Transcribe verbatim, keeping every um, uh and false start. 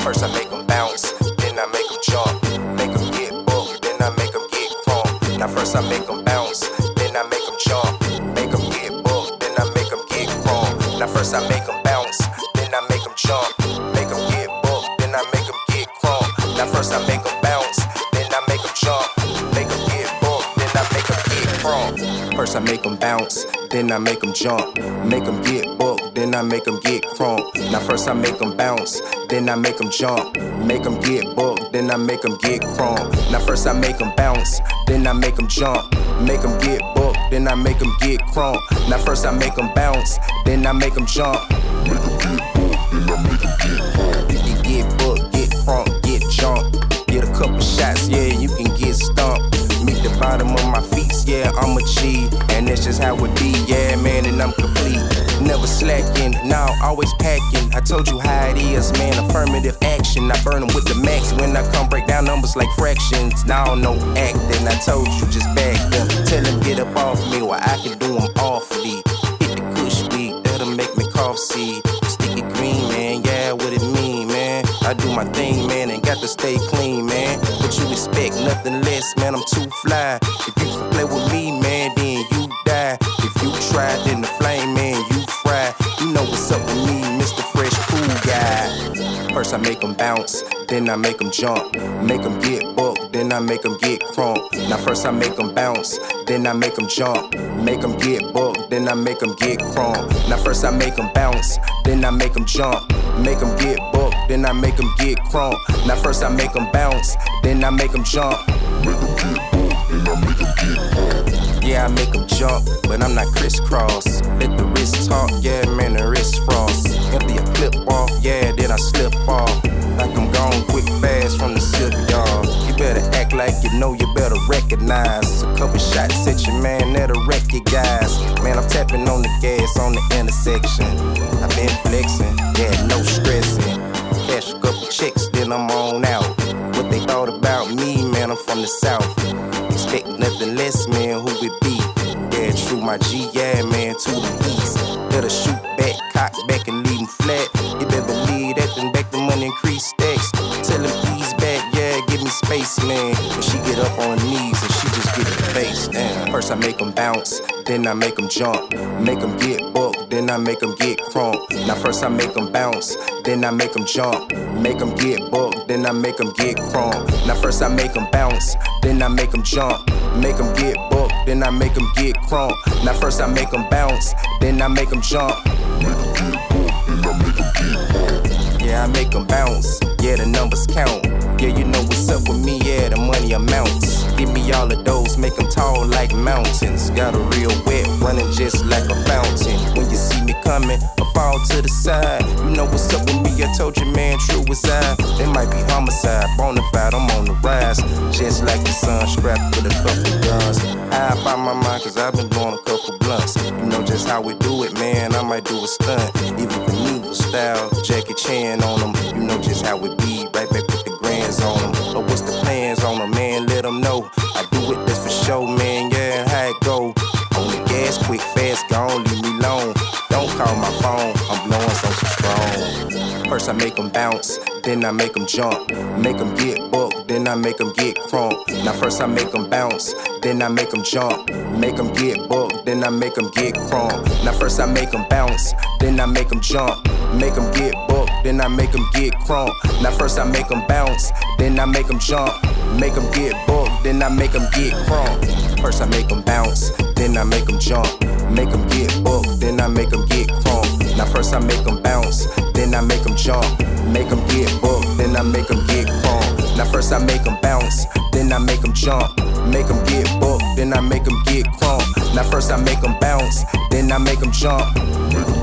First I make them bounce, then I make them jump. Make them get booked, then I make them get crunk. Now first I make them bounce, then I make them jump. Make them get booked, then I make them get crunk. Now first I make them bounce, then I make them jump. Make them get booked, then I make them get crunk. Now first I make them bounce, then I make them jump. Make them get booked, then I make them get crunk. First I make them bounce, then I make them jump. Make them get booked, then I make them get crunk. Now first I make them bounce, then I make them jump. Make them get booked, then I make them get crunk. Now first I make them bounce, then I make them jump. Make them get booked, then I make them get crunk. Now first I make them bounce, then I make them jump. Make them get booked, then I make them get crunk. You can get booked, get crunk, get jump. Get a couple shots, yeah, you can get stumped. Meet the bottom of my feet, yeah, I'm a G. And that's just how it be, yeah, man, and I'm complete. Never slacking, now always packing. I told you how it is, man, affirmative action. I burn them with the max when I come break down numbers like fractions. Now no acting, I told you just back them. Tell them get up off me or I can do them awfully. Hit the kush weed, that'll make me cough, see. Stick it green, man, yeah, what it mean, man. I do my thing, man, and got to stay clean, man. What you expect, nothing less, man, I'm too fly. If you can play with me, man, then you die. If you try, then the flame, man, you fry. You know what's up with me, Mister Fresh Cool Guy. First I make them bounce, then I make them jump. Make them get booked, then I make them get crunk. Now first I make them bounce, then I make them jump. Make them get booked, then I make them get crunk. Now first I make them bounce, then I make them jump. Make them get booked, then I make them get crunk. Now first I make them bounce, then I make them jump. Make them get booked, then I make them get crunk. Yeah, I make them jump, but I'm not crisscross. Let the wrist talk, yeah, man, the wrist frost. Empty a clip off, yeah, then I slip off. Like I'm gone quick fast from the silk dog. You better act like you know, you better recognize. A couple shots at your man, that'll wreck you guys. Man, I'm tapping on the gas on the intersection. I've been flexing, yeah, no stressing. Cash a couple checks, then I'm on out. What they thought about me, man, I'm from the south. Expect nothing less, man, who it be? Yeah, true, my G, yeah, man, to the east. Better shoot back, cock back, and leave him flat. You better believe that, then back the money increase stacks. Tell him ease back, yeah, give me space, man. When she get up on her knees and she just get her face down. First I make them bounce, then I make them jump. Make them get booked, then I make them get crunk. Now first I make them bounce, then I make them jump. Make them get booked, then I make them get crunk. Now first I make them bounce, then I make them jump. Make them get booked, then I make them get crunk. Now first I make them bounce, then I make them jump. Make them get booked, then I make them get crunk. Yeah, I make them bounce, yeah, the numbers count. Yeah, you know what's up with me, yeah, the money amounts. Give me all of those, make them tall like mountains. Got a real wet, running just like a fountain. When you see me coming, I fall to the side. You know what's up with me, I told you, man, true as I. They might be homicide, bonafide, I'm on the rise. Just like the sun, strapped with a couple guns. High by my mind, cause I've been blowing a couple blunts. You know just how we do it, man, I might do a stunt. Even Knievel style, Jackie Chan on them. You know just how it be, right back with the grands on them. But what's the plans on them, man, let them know. I do it, that's for show, man, yeah, and how it go. On the gas, quick, fast, gone, leave me alone. Don't call my phone, I'm blowing some strong. First I make them bounce, then I make them jump. Make them get booked, then I make them get crunk. Now first I make them bounce, then I make them jump. Make them get booked, then I make them get crunk. Now first I make them bounce, then I make them jump. Make them get booked, then I make them get crunk. Now first I make them bounce, then I make them jump. Make them get booked, then I make them get crunk. First I make them bounce, then I make them jump. Make them get booked, then I make them get crunk. Now first I make them bounce, then I make them jump. Make them get booked, then I make them get crunk. Now first I make them bounce, then I make them jump. Make them get booked, then I make them get crunk. Now first I make them bounce, then I make them jump.